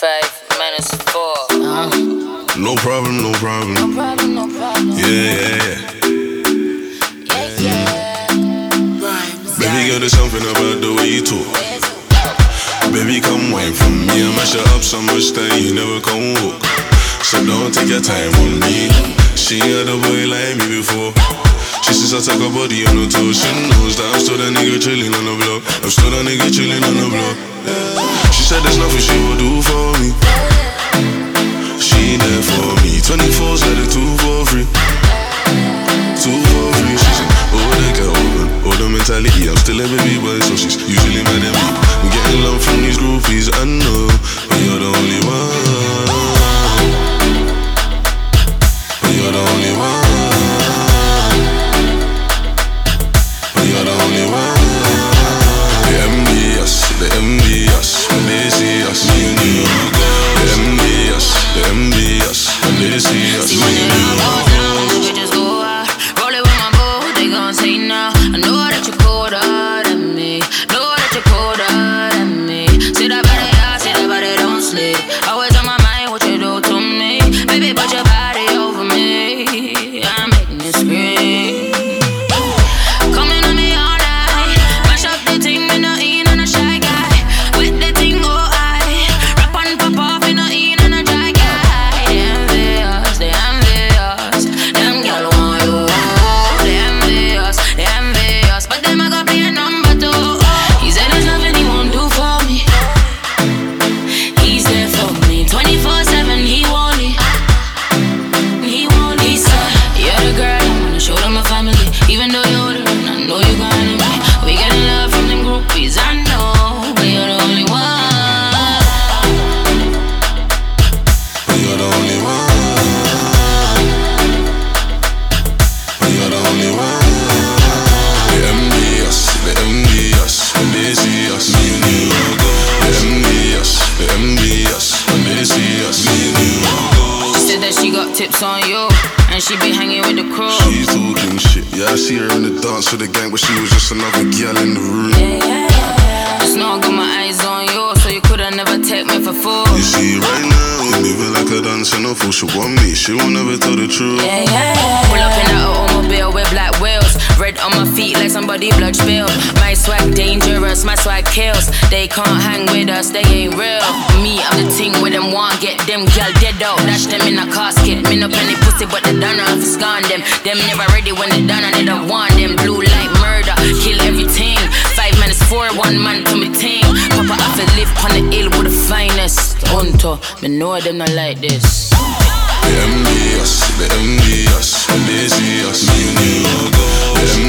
5 minus 4. No problem, no problem. No problem, no problem. Yeah. Baby girl, there's something about the way you talk. Baby, come wine from me. I mash it up so much that you never come walk. So don't take your time on me. She had a boy like me before. She says I take her body on her toes. She knows that I'm still that nigga chillin' on the block. I'm still that nigga chillin' on the block. She said there's nothing she will do for me. She there for me. 24's like a 2 for free. 2 for free. She said, oh, they get open. Oh, the mentality. I'm still a baby boy, so she's usually mad at me. I'm getting love from these groupies, I know, but you're the only one. But you're the only one. But you're the only one. They envy us, they envy us. When they see us, me and you. They envy us, they envy us. When they see us, me and you. We just go out, roll it with my boo. They gon' say now, I know that you're colder than me. Know that you're colder than me. Say that body don't sleep. Always on my mind, what you do to me. Baby, put your body over me. I'm making you scream. Coming on me all night. Mash up the thing, me no in on a shy guy. With the thing go high. Rap and pop off, me no in on a dry guy. They envy us. Them girl want you. They envy us. But them I got play a number 2. He said there's nothing he won't do for me. He's there for me 24/7. He want it. He said, you're the girl I wanna show to my family. Even though you're older, I know you're gonna be. We getting love from them groupies, I know, but you're the only one. But you're the only one. But you're the only one. They envy us, they envy us. When they see us, me and you. They envy us, they envy us. When they see us, me and you. She said that she got tips on you, and she be hanging with the crew. She's talking shit. Yeah, I see her in the dance with the gang, but she was just another girl in the room. Just know I got my eyes on you, so you coulda never take me for fool. You see right now, we moving like a dancer, no fool. She want me, she won't never tell the truth. Pull up in that automobile with black wheels. Red on my feet like somebody blood spilled. My swag dangerous, my swag kills. They can't hang with us, they ain't real. Me, I'm the thing with them want get them gal dead out. Dash them in a casket. Me no penny pussy, but they done off scorn them. Them never ready when they done and they don't want them. Blue light murder, kill everything. 5 minutes 4, 1 man to me ting. Papa I feel live on the hill with the finest. Hunter, me know them not like this. They envy us, they envy us. When they see us, me and you. They